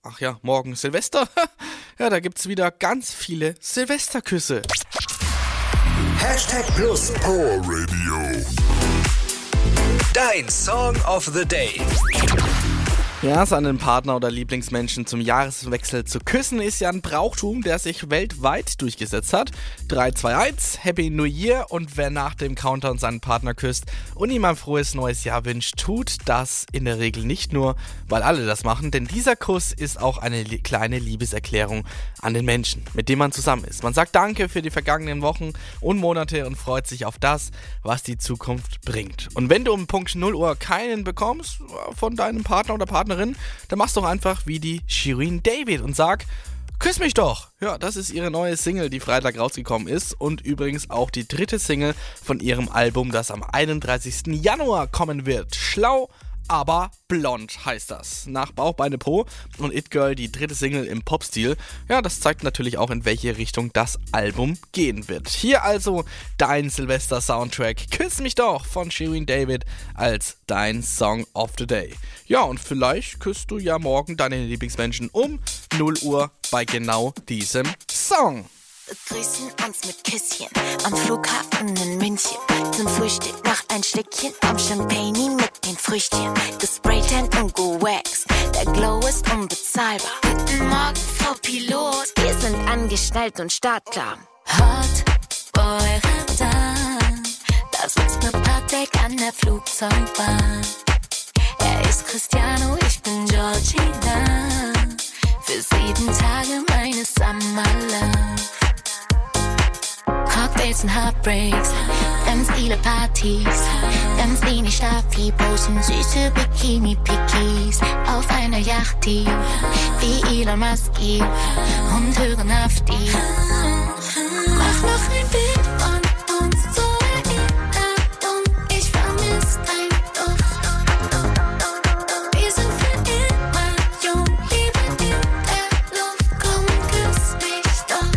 ach ja, morgen Silvester. Ja, da gibt's wieder ganz viele Silvesterküsse. #Plus Power Radio. Dein Song of the Day. Ja, seinen Partner oder Lieblingsmenschen zum Jahreswechsel zu küssen, ist ja ein Brauchtum, der sich weltweit durchgesetzt hat. 3, 2, 1, Happy New Year, und wer nach dem Countdown seinen Partner küsst und ihm ein frohes neues Jahr wünscht, tut das in der Regel nicht nur, weil alle das machen, denn dieser Kuss ist auch eine kleine Liebeserklärung an den Menschen, mit dem man zusammen ist. Man sagt Danke für die vergangenen Wochen und Monate und freut sich auf das, was die Zukunft bringt. Und wenn du um Punkt 0 Uhr keinen bekommst von deinem Partner oder Partnerin, dann machst doch einfach wie die Shirin David und sag: Küss mich doch! Ja, das ist ihre neue Single, die Freitag rausgekommen ist, und übrigens auch die 3. Single von ihrem Album, das am 31. Januar kommen wird. Schlau, aber blond heißt das. Nach Bauch, Beine, Po und It Girl die 3. Single im Popstil. Ja, das zeigt natürlich auch, in welche Richtung das Album gehen wird. Hier also dein Silvester-Soundtrack Küss mich doch von Shirin David als dein Song of the Day. Ja, und vielleicht küsst du ja morgen deine Lieblingsmenschen um 0 Uhr bei genau diesem Song. Begrüßen uns mit Küsschen am Flughafen in München. Zum Frühstück noch ein Stückchen am Champagner mit den Früchtchen. Gespraytan und gewaxt, der Glow ist unbezahlbar. Guten Morgen, Frau Pilot, wir sind angeschnallt und startklar. Hot Boy Radar, da sitzt ne Patek an der Flugzeugbahn. Er ist Cristiano, ich bin Georgina. Für 7 Tage meine Summer Love. Cocktails und Heartbreaks, ganz viele Partys, ganz wenig Schlafi, posen süße Bikini-Pickies auf einer Yacht, die wie Elon Musk und hören auf die. Mach noch ein Bild von uns zur Erinnerung, ich vermiss dein Duft. Wir sind für immer jung, Liebe in der Luft, komm, küss mich doch.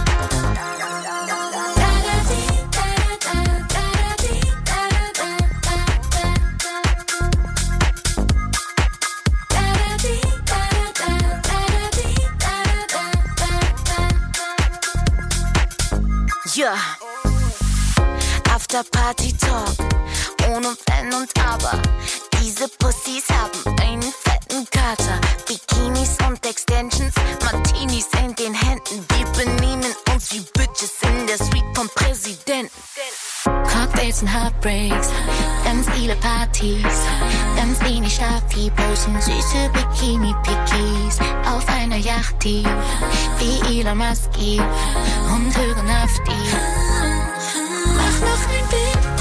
Ja, After Party Talk, ohne Wenn und Aber. Diese Pussys haben einen fetten Kater. Bikinis und Extensions, Martinis in den Händen. Wir benehmen uns wie Bitches in der Suite vom Präsidenten. Cocktails und Heartbreaks, ganz viele Partys, ganz wenig Schlafi, posen süße Bikini-Pickies auf einer Yacht, die wie Elon Musk und hören auf die. Mach noch ein Bild